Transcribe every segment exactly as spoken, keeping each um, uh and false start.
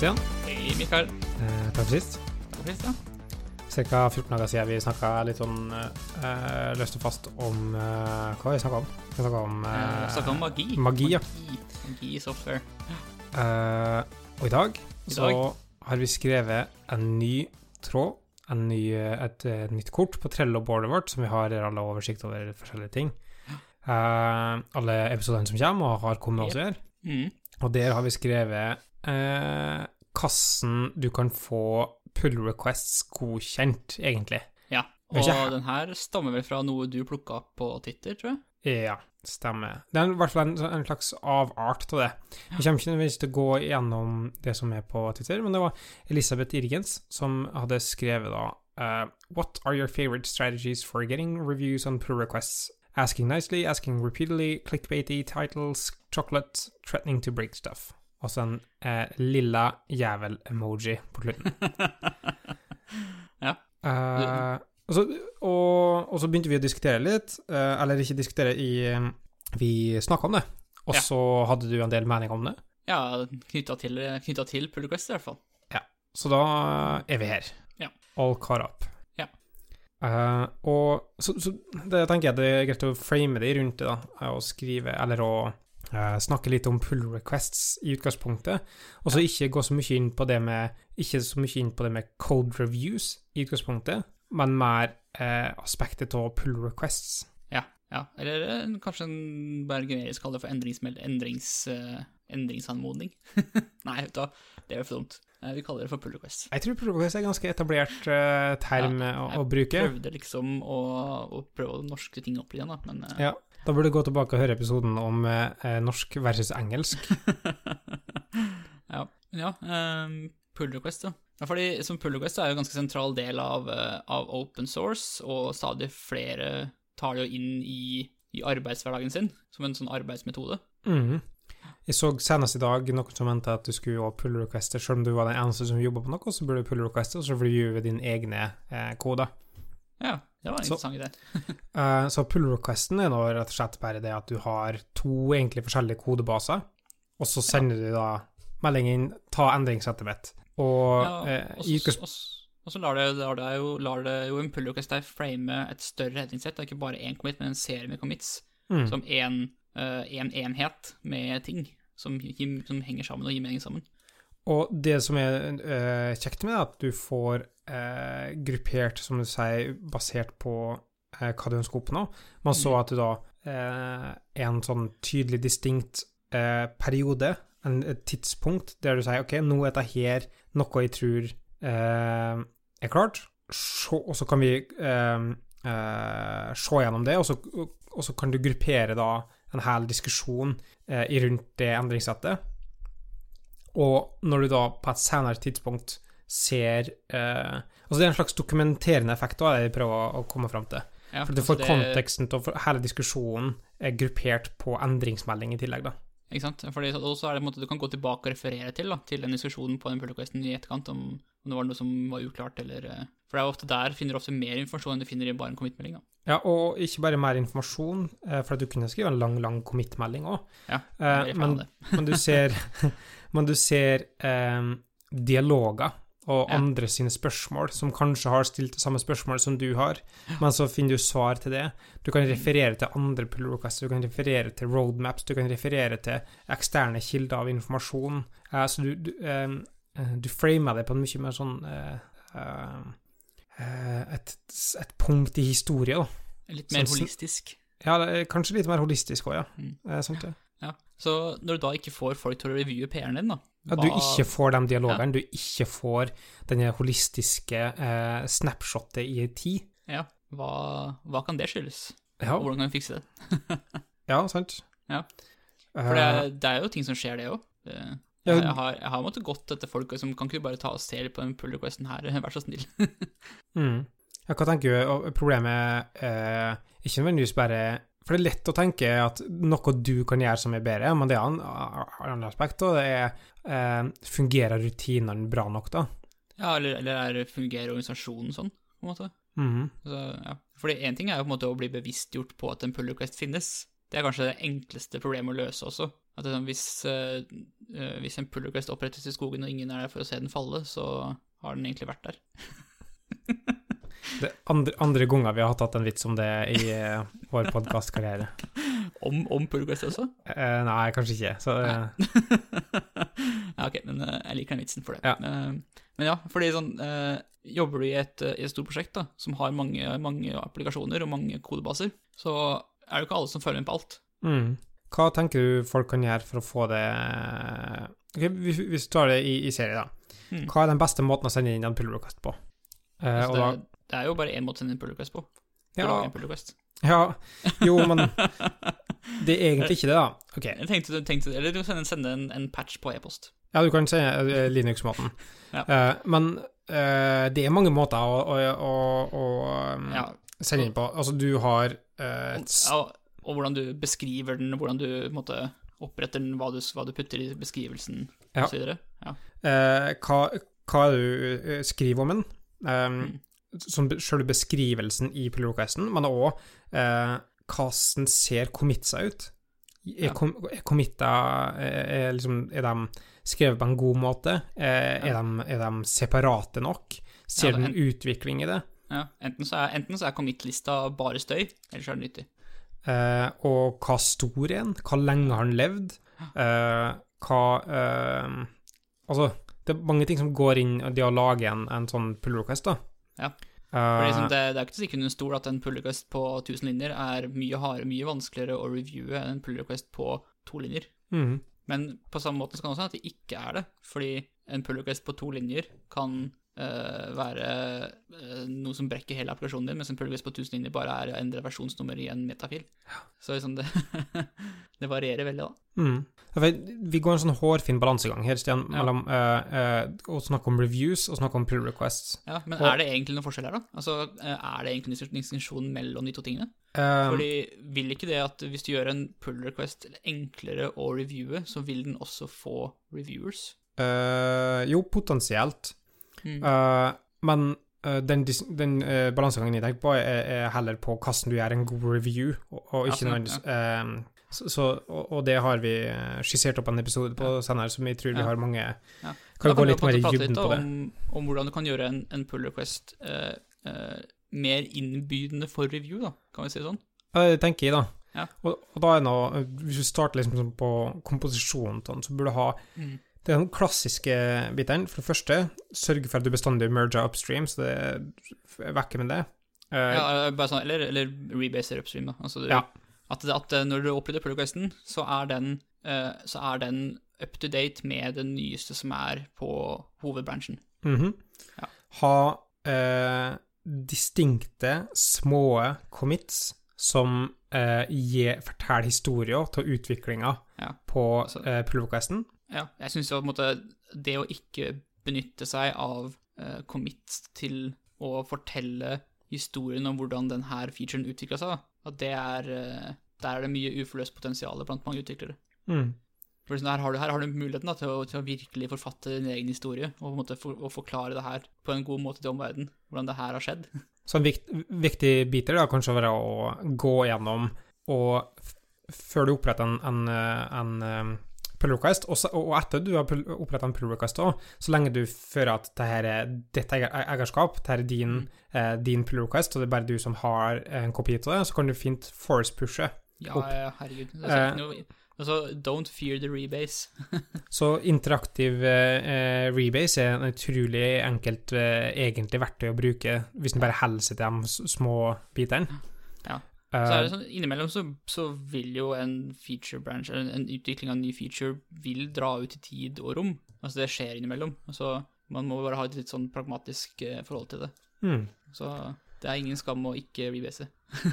Stian. Hei, Mikael. Eh, takk for sist. Takk for sist, ja. Cirka fjorten dager siden vi snakket litt sånn eh, løst og fast om eh, hva har vi snakket om? Vi snakket om Eh, eh, snakket om magi. Magi, ja. Magi, magi i software. Eh, og i dag, I så dag. har vi skrevet en ny tråd, en ny, et, et nytt kort på Trello-boardet vårt, som vi har der alle oversikt over forskjellige ting. Eh, alle episodene som kommer, og har kommet også her. Mm. Og der har vi skrevet eh, hvordan du kan få pull requests godkjent, egentlig. Ja, Det er og ikke- den her stammer vel fra noe du plukket opp på Twitter, tror jeg. Ja, stemmer. Det er i hvert fall en, en slags avart av det. Vi kommer ikke nødvendigvis til å gå gjennom det som er på Twitter, men det var Elisabeth Irgens som hadde skrevet da uh, What are your favorite strategies for getting reviews on pull requests? Asking nicely, asking repeatedly, clickbaity titles, chocolate, threatening to break stuff. Og så en eh, lilla jævel-emoji på slutten. Ja. Eh, og, så, og, og så begynte vi å diskutere litt, eh, eller ikke diskutere i eh, Vi snakket om det, og Ja. så hadde du en del mening om det. Ja, knyttet til, knyttet til pull request i hvert fall. Så da er vi her. Ja. All caught up. Ja. Eh, og så, så det tenker jeg det er greit å frame det rundt det da, og skrive, eller å eh, snakke litt om pull requests i utgangspunktet, og så ikke gå så mye inn på det med, ikke så mye inn på det med code reviews i utgangspunktet, men mer eh, aspektet av pull requests. Ja, ja. Eller eh, kanskje en bare generisk kaller det for endringsmeld, endrings, eh, endringsanmodning. Nei, vet du hva, det er jo for dumt. Eh, Vi kaller det for pull request. Jeg tror pull request er en ganske etablert eh, term Ja, å, jeg å bruke. prøvde liksom å, å prøve å norske ting opp igjen, da, men eh, Ja, da burde du gå tilbake og høre episoden om eh, norsk versus engelsk. ja, ja um, pull request, da. Ja, fordi som pull request er jo en ganske sentral del av, eh, av open source, og stadig flere tar det jo inn i, i arbeidshverdagen sin, som en sånn arbeidsmetode. Mhm. Jeg så senest i dag noen som mente at du skulle jo pull requester, selv om du var den eneste som jobbet på noe, så burde du pull requester, og så reviewe dine egne eh, koder. Ja, det var en Så- interessant idé. Eh, så pull requesten er nå rett og slett bare det at du har to egentlig forskjellige kodebaser, og så sender du da melding inn, ta endringssettet mitt. Og Ja, eh, og i så- utgangs- og så- og så lar det, lar, det jo, lar det jo en pull request der frame et større endringssett, det er ikke bare én commit, men en serie med commits, Mm. som en, eh, en enhet med ting som, gir- som henger sammen og gir mening sammen. Og det som er eh, kjekt med det, er at du får eh, gruppert, som du sier, basert på eh, hva du ønsker å oppnå. Man så Mm. at du da eh, en sånn tydelig distinkt eh, periode, en, et tidspunkt, der du sier, ok, nå er dette her noe jeg tror eh, er klart, så, og så kan vi eh, eh, se gjennom det, og så, og så kan du gruppere da en hel diskusjon eh, i rundt det endringssettet. Og når du da på et senere tidspunkt ser eh, altså det er en slags dokumenterende effekt da, det jeg prøver å, å komme frem til. Ja, For du altså får det- konteksten til for hele diskusjonen er gruppert på endringsmelding i tillegg da. Ikke sant? Fordi også er det på en måte du kan gå tilbake og referere til, da, til den diskusjonen på den pull requesten i etterkant, om, om det var noe som var uklart, eller eh, For det er jo ofte der finner du ofte mer informasjon enn du finner i bare en commit-melding, da. Ja, og ikke bare mer informasjon, eh, for at du kunne skrive en lang, lang commit-melding også. Ja, jeg er Eh, veldig fan men, av det. men du ser, men du ser eh, dialoger og Ja. andre sine spørsmål, som kanskje har stilt samme spørsmål som du har, men så finner du svar til det. Du kan referere til andre pull requests, du kan referere til roadmaps, du kan referere til eksterne kilder av informasjon. Eh, så du, du, eh, eh, du framer det på en mye mer sånn eh, eh, et, et punkt i historie, da. Litt mer Sånn- holistisk. Ja, det er kanskje litt mer holistisk også, ja. Mm. Eh, sant det. Ja. Så når du da ikke får folk til å reviewe P R-en din, da At du hva- ikke får de dialogene, du ikke får denne holistiske eh, snapshotet i tid. Ja, hva, hva kan det skyldes? Ja, Og hvordan kan vi fikse det? ja, sant. Ja. Eh, For det er, det er jo ting som skjer, det òg. Ja, Jeg, jeg, har- jeg har måttet gått etter folk som kan ikke du bare ta og se litt på den pull requesten her, vær så snill. mm. Ja, hva tenker du? Og problemet eh, ikke nødvendigvis bare For det er lett å tenke at noe du kan gjøre som er bedre, men det er en annen aspekt, og det er eh, fungerer rutinene bra nok, da? Ja, eller, eller er, fungerer organisasjonen sånn, på en måte? Mhm. Så, ja. Fordi en ting er jo på en måte å bli bevisstgjort på at en pull request finnes. Det er kanskje det enkleste problemet å løse også. At det, er sånn, hvis, eh, uh, hvis en pull request opprettes i skogen, og ingen er der for å se den falle, så har den egentlig vært der. Det andre, andre ganger vi har tatt en vits om det i uh, vår podcastkarriere. Om, om pull request også? Uh, nei, kanskje ikke. Så, uh... ja, ok, men uh, jeg liker den vitsen for det. Ja. Uh, men ja, fordi sånn, uh, jobber du i et, uh, i et stort prosjekt da, som har mange, mange applikasjoner og mange kodebaser, så er det ikke alle som følger med på alt. Mm. Hva tenker du folk kan gjøre for å få det... Okay, hvis vi tar det i, i serie da. Mm. Hva er den beste måten å sende inn en pull request på? Uh, altså, og det, da... det er jo bare en måte å sende en pull request på. Ja. Lage en pull request. Ja, jo, men det er egentlig ikke det da. Ok. Jeg tenkte, tenkte, eller du kan sende, sende en, en patch på e-post. Ja, du kan sende uh, Linux-måten. Ja. Uh, men uh, det er mange måter å, å, å, å um, ja. sende inn på. Altså, du har... Uh, ja, og hvordan du beskriver den, hvordan du måtte oppretter den, hva du, hva du putter i beskrivelsen, ja. og så videre. Ja. Uh, hva, hva er du skriver om den? Um, mm. Som selve beskrivelsen i pull requesten, men også uh, hvordan ser commitsa ut? Er, ja. com, er committa, er, er, liksom, er de skrevet på en god måte? Er, ja. er, de, er de separate nok? Ser ja, du en utvikling i det? Ja, enten så er, enten så er commit-lista bare støy, eller så er det nyttig. Uh, og hva stor er den? Hva lenge har den levd? Uh, hva uh, altså, det er mange ting som går inn i det å lage en, en sånn pull request da. Ja, for liksom det, det er ikke sikkert under stol at en pull request på tusen linjer er mye hardere, mye vanskeligere å reviewe enn en pull request på to linjer. Mm. Men på samme måte så kan det også være at det ikke er det, fordi en pull request på to linjer kan uh, være uh, noe som brekker hele applikasjonen din, mens en pull request på tusen linjer bare er å endre versjonsnummer i en metafil. Så liksom det, det varierer veldig da. Mm. Vi går en sånn hårfin balansegang her, Stian, ja. mellom uh, uh, å snakke om reviews og snakke om pull requests. Ja, men og, er det egentlig noen forskjell her da? Altså, er det egentlig en distinksjon mellom de to tingene? Um, Fordi vil ikke det at hvis du gjør en pull request enklere å reviewe, så vil den også få reviewers? Uh, jo, potensielt. Mm. Uh, men uh, den, den uh, balansegangen jeg tenker på er, er heller på hvordan du gjør en god review, og, og ikke ja, nødvendigvis... Ja. Um, Så, så, og, og det har vi skissert opp en episode på ja. senere, som jeg tror vi ja. har mange... Ja. Kan vi gå litt mer i dybden på det? Om, om hvordan du kan gjøre en, en pull request uh, uh, mer innbydende for review, da, kan vi si sånn? Det tenker jeg da. Ja. Og, og da er noe, hvis du starter liksom på komposisjonen, så burde du ha mm. det er den klassiske bitene. For det første, sørge for at du bestandig merger upstream, så det er vekke med det. Uh, ja, bare sånn, eller, eller rebaser upstream, da. Altså, du, ja. At, at når du opprydder pull requesten, så er den, uh, så er den up to date med den nyeste som er på hovedbransjen. Mm-hmm. Ja. Ha uh, distinkte, små commits som uh, gir, forteller historier til utviklingen ja. på altså, uh, pull requesten. Ja, jeg synes jo på en måte det å ikke benytte seg av uh, commits til å fortelle historien om hvordan denne featuren utviklet seg, at det er, der er det mye uforløst potensial blant mange utviklere. Mm. For sånn, her, har du, her har du muligheten da, til, å, til å virkelig forfatte din egen historie, og, på en måte for, og forklare det her på en god måte til omverdenen, hvordan det her har skjedd. Så en vikt, viktig biter da, kanskje være å gå gjennom, og f før du oppretter en, en, en, en pull request, og, og etter du har opprettet en pull request også, så lenge du fører at dette er ditt eierskap, dette er din, mm. eh, din pull request, og det er bare du som har en kopi av det, så kan du fint force pushe ja, opp. Ja, herregud. Det er ikke noe... Altså, don't fear the rebase. Så interaktiv eh, rebase er en utrolig enkelt eh, egentlig verktøy å bruke hvis den bare holder seg til de små bitene. Ja. Så er det sånn, innimellom så, så vil jo en feature branch, eller en utvikling av en ny feature, vil dra ut i tid og rom. Altså det skjer innimellom. Altså man må bare ha et litt sånn pragmatisk eh, forhold til det. Mm. Så det er ingen skam å ikke rebase.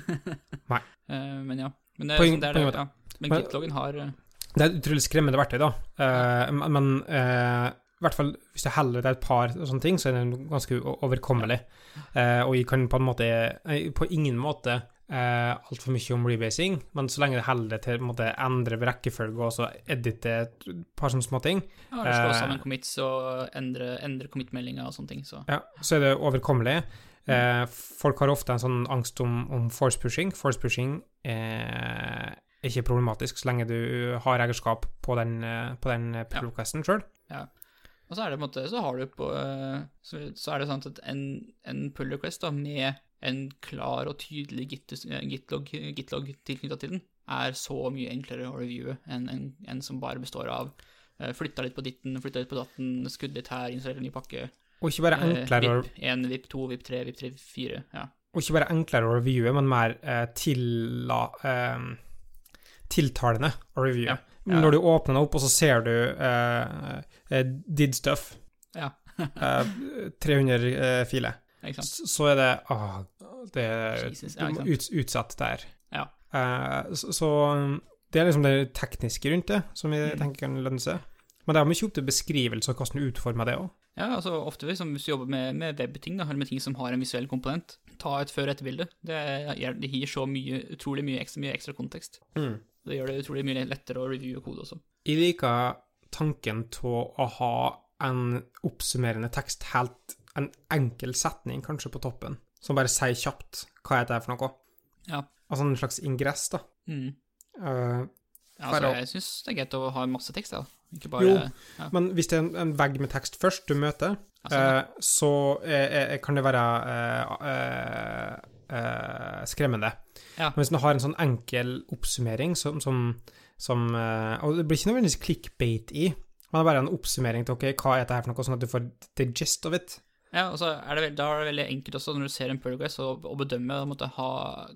Nei. Uh, men ja. Men det, sånn, det er det, ja. Men Git-loggen har... Uh... Det er et utrolig skremmende verktøy da. Uh, men uh, i hvert fall hvis du heller det er et par sånne ting, så er det ganske overkommelig. Uh, og jeg kan på en måte, på ingen måte uh, alt for mye om rebasing, men så lenge det heller det til en måte endre rekkefølge og så edite et par sånne små ting. Ja, det slår sammen commits og endre, endre commit-meldinger og sånne ting. Så. Ja, så er det overkommelig. Uh, folk har ofte en sånn angst om, om force pushing. Force pushing uh, er ikke problematisk så lenge du har eierskap på den, på den pull requesten selv. Ja. Og så er det på en måte, så har du på, så, så er det sånn at en, en pull request da, med en klar og tydelig git, gitlog, gitlog tilknyttet til den, er så mye enklere å reviewe enn en, en som bare består av uh, flytta litt på ditten, flytta litt på datten, skudd litt her, installert en ny pakke. Og ikke bare enklere uh, VIP én, VIP to, VIP tre, VIP tre, fire, ja. Og ikke bare enklere å reviewe, men mer uh, tilla, uh, tiltalende å reviewe. Ja. Ja. Når du åpner den opp, og så ser du uh, uh, did stuff. Ja. uh, tre hundre uh, filer. Så er det ah, det er Jesus, ja, ut, utsatt der. Ja. Uh, så, så det er liksom det tekniske rundt det som jeg mm. tenker kan lønne seg. Men det er mye opp til beskrivelse og hvordan du utformer det også. Ja, altså ofte liksom, hvis du jobber med, med webting, da, eller med ting som har en visuell komponent, ta et før-etter-bilde. Det, det gir så mye, utrolig mye ekstra, mye ekstra kontekst. Mm. Det gjør det utrolig mye lettere å reviewe kode også. Jeg liker tanken til å ha en oppsummerende tekst, helt en enkel setning kanskje på toppen, som bare sier kjapt hva er det for noe. Ja. Altså en slags ingress da. Mm. Uh, ja, altså, jeg synes det er greit å ha masse tekst da. Ikke bare, jo, ja. Men hvis det er en, en vegg med tekst først du møter, altså, uh, så er, er, kan det være uh, uh, uh, skremmende. Ja. Men hvis du har en sånn enkel oppsummering som, som, som uh, og det blir ikke nødvendigvis clickbait i, men det er bare en oppsummering til, ok, hva er dette her for noe, sånn at du får the gist of it. Ja, og så er det, veld, da er det veldig enkelt også når du ser en pull request å, å bedømme, å måtte ha,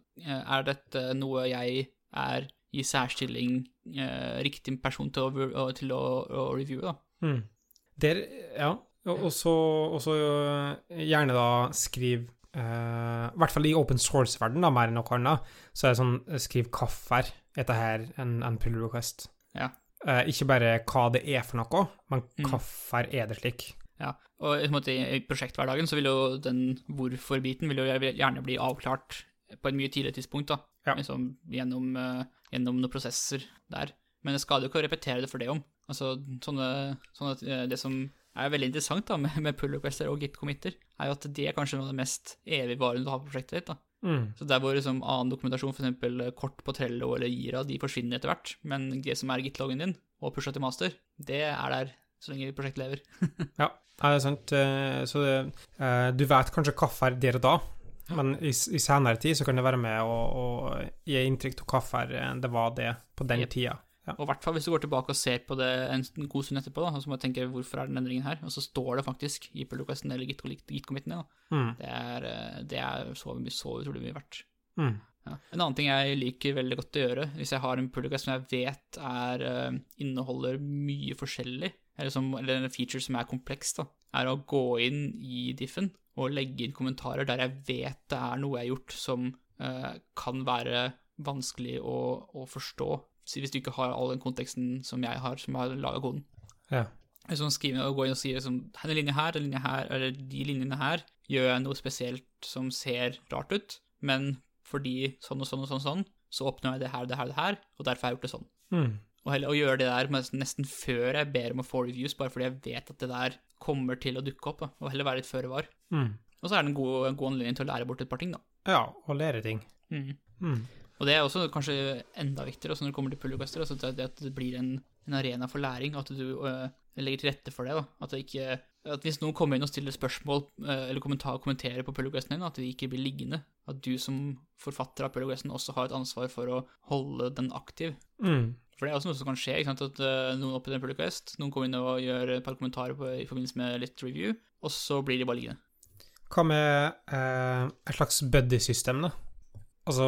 er dette noe jeg er i særstilling eh, riktig person til å, til å, å reviewe da. Mm. Der, ja, og så, og så gjerne da skriv, eh, i hvert fall i open source-verden da, mer enn noe annet, så er det sånn, skriv kaffer etter her en, en pull request. Ja. Eh, ikke bare hva det er for noe, men mm. kaffer er det slik. Ja, og i, måte, i prosjekthverdagen så vil jo den hvorfor-biten vil jo gjerne bli avklart på en mye tidligere tidspunkt da, ja. liksom, gjennom, uh, gjennom noen prosesser der. Men det skal jo ikke å repetere det for det om. Altså, sånne, sånne, det som er veldig interessant da, med, med pull requester og git-committer, er jo at det er kanskje noe av det mest evigvarende du har på prosjektet ditt da. Mm. Så der hvor liksom, annen dokumentasjon, for eksempel kort på Trello eller Jira, de forsvinner etter hvert, men det som er git-loggen din og pushet til master, det er der så lenge prosjektet lever. Ja, det er sant. Så det, du vet kanskje kaffer der og da, ja. Men i, i senere tid så kan det være med å, å gi inntrykk til kaffer det var det på den yep. tida. Ja. Og i hvert fall hvis du går tilbake og ser på det en god stund etterpå, da, og så må jeg tenke hvorfor er den endringen her, og så står det faktisk i pull requesten eller git-committen, da. Mm. Det er, det er så, så utrolig mye verdt. Mm. Ja. En annen ting jeg liker veldig godt å gjøre, hvis jeg har en pull request som jeg vet er, inneholder mye forskjellig, eller, som, eller en feature som er kompleks, da, er å gå inn i diffen og legge inn kommentarer der jeg vet det er noe jeg har gjort som uh, kan være vanskelig å, å forstå, hvis du ikke har all den konteksten som jeg har, som har laget koden. Ja. Sånn skriver og går inn og sier liksom, denne linjen her, denne linjen her, eller de linjene her, gjør jeg noe spesielt som ser rart ut, men fordi sånn og sånn og sånn og sånn, så oppnår jeg det her, det her, det her, og derfor har jeg gjort det sånn. Mm. Og heller å gjøre det der nesten før jeg ber om å få reviews, bare fordi jeg vet at det der kommer til å dukke opp, da, og heller være litt føre var. Mm. Og så er det en god, en god anledning til å lære bort et par ting, da. Ja, og lære ting. Mm. Mm. Og det er også kanskje enda viktigere også når det kommer til pull requester, altså at det blir en, en arena for læring, at du øh, legger til rette for det, da. At det ikke, at hvis noen kommer inn og stiller spørsmål, øh, eller kommentar, kommenterer på pull requesten din, at det ikke blir liggende. At du som forfatter av pull requesten også har et ansvar for å holde den aktiv. Mm. For det er også noe som kan skje, ikke sant? At uh, noen opplever en pull request, noen kommer inn og gjør et par kommentarer på, i forbindelse med litt review, og så blir de bare liggende. Hva med uh, et slags buddy-system, da? Altså,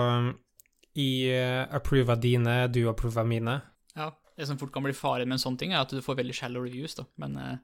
i uh, approve av dine, du approve av mine. Ja, det som fort kan bli fare med en sånn ting er at du får veldig shallow reviews, da, men uh,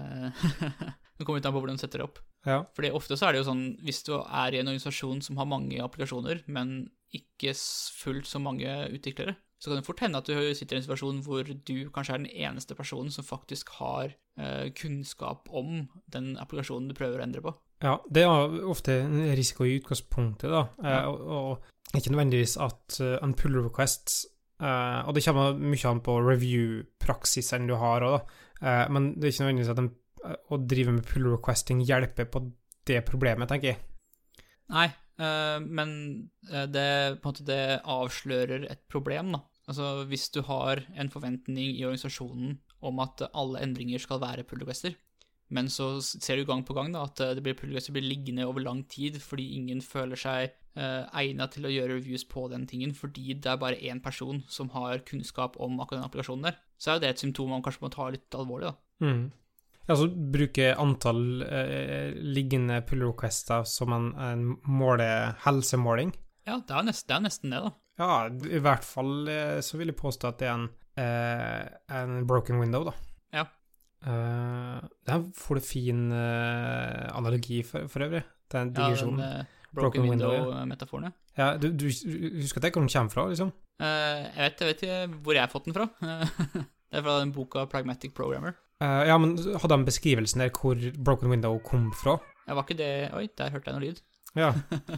det kommer ut av på hvordan du setter det opp. Ja. Fordi ofte så er det jo sånn, hvis du er i en organisasjon som har mange applikasjoner, men ikke fullt så mange utviklere, så kan det fort hende at du sitter i en situasjon hvor du kanskje er den eneste personen som faktisk har eh, kunnskap om den applikasjonen du prøver å endre på. Ja, det er ofte en risiko i utgangspunktet, da, Ja. eh, og, og ikke nødvendigvis at uh, en pull request, uh, og det kommer mye an på review-praksisen du har også, da, uh, men det er ikke nødvendigvis at en, uh, å drive med pull requesting hjelper på det problemet, tenker jeg. Nei, uh, men det, på en måte, det avslører et problem, da. Altså, hvis du har en forventning i organisasjonen om at alle endringer skal være pull requester, men så ser du gang på gang da, at det blir pull requester blir liggende over lang tid, fordi ingen føler seg uh, egnet til å gjøre reviews på den tingen, fordi det er bare en person som har kunnskap om akkurat den applikasjonen der. Så er jo det et symptom man kanskje må ta litt alvorlig, da. Mm. Altså, bruke antall uh, liggende pull requester som en, en måle, helsemåling. Ja, det er, nest, det er nesten det, da. Ja, i hvert fall så vil jeg påstå at det er en, uh, en broken window, da. Ja. Uh, det er for det fin uh, analogi for, for øvrig. Det er en digresjon. Ja, den uh, broken, broken window-metaforen, ja. Ja, du, du husker at det hvor den kommer fra, liksom? Uh, jeg, vet, jeg vet ikke hvor jeg har fått den fra. Det er fra den boka Pragmatic Programmer. Uh, ja, men hadde han beskrivelsen der hvor broken window kom fra? Ja, var ikke det... Oi, der hørte jeg noe lyd. Ja.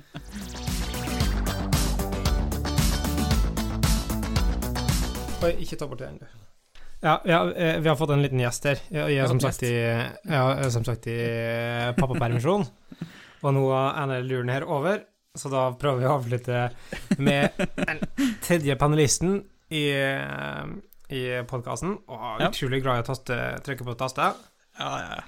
Oi, ikke ta bort det enda. Ja, ja, vi har fått en liten gjest her. Jeg er som sagt i, jeg er som sagt i pappapermisjon, og nå er denne luren her over, så da prøver vi å avslutte med den tredje panelisten i, i podcasten, og ja. Utrolig glad i å taste, trykke på tastet. Ja, ja, ja.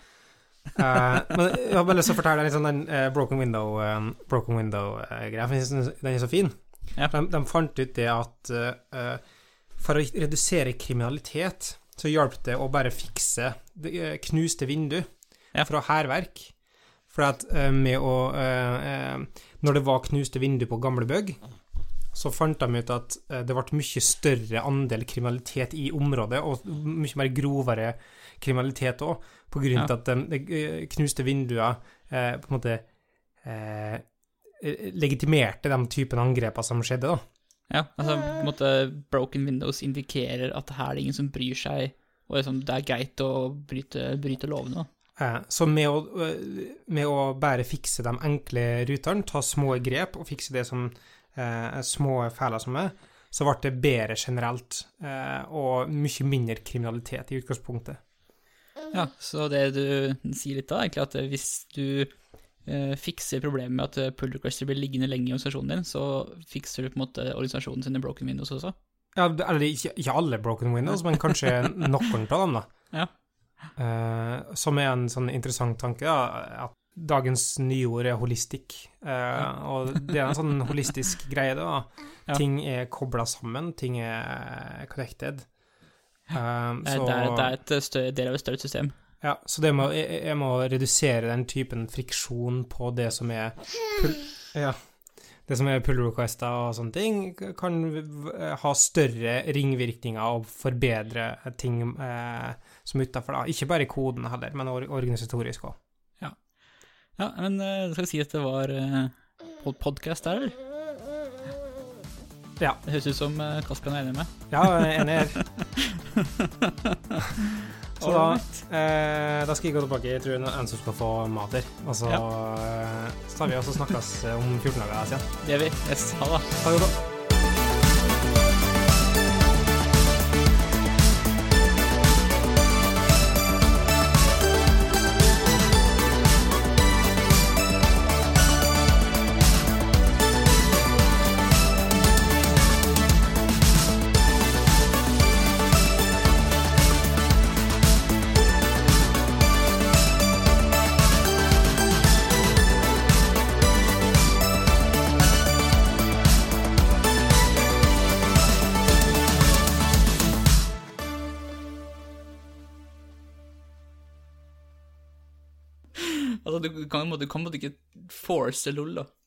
uh, men jeg har bare lyst til å fortelle deg litt sånn den uh, broken window, um, broken window-greia, uh, for den er så fin. Ja. De, de fant ut det at uh, for å redusere kriminalitet, så hjalp det å bare fikse knuste vindu ja. fra hærverk. For at uh, med å uh, når det var knuste vindu på gamle bygg, så fant de ut at uh, det ble mye større andel kriminalitet i området, og mye mer grovere kriminalitet også, på grunn av ja. at de, de knuste vinduer uh, på en måte uh, legitimerte de typen angreper som skjedde da. Ja, altså på en måte broken windows indikerer at her er det ingen som bryr seg, og liksom, det er greit å bryte, bryte lovene. Eh, så med å, med å bare fikse de enkle ruterne, ta små grep og fikse det som eh, små feiler som er, så ble det bedre generelt, eh, og mye mindre kriminalitet i utgangspunktet. Ja, så det du sier litt da, egentlig at hvis du fikser problemet med at pull requester blir liggende lenge i organisasjonen din, så fikser du på en måte organisasjonen sine broken windows også. Ja, eller ikke, ikke alle broken windows, men kanskje noen av dem da. Ja. Uh, som er en sånn interessant tanke, da, at dagens nyord er holistikk. Uh, ja. Og det er en sånn holistisk greie da. Ja. Ting er koblet sammen, ting er connected. Uh, så... det, er, det er et større, del av et større system. Ja, så det må, jeg, jeg må redusere den typen friksjon på det som er pull, ja, det som er pull requester og sånne ting, kan ha større ringvirkninger og forbedre ting eh, som utenfor da. Ikke bare koden heller, men organisatorisk også. Ja, ja men skal vi si at det var uh, podcast der, eller? Ja. Det høres ut som uh, Kaspian er enig med. Ja, enig her. Så da, eh, da skal jeg gå tilbake, jeg tror det er en som skal få mat her. Og så, ja. eh, så tar vi også snakkes om fjorten dager siden. Det gjør vi. Yes, ha det. Ha det da. Altså, du kan, du kan måtte ikke force LOL, da.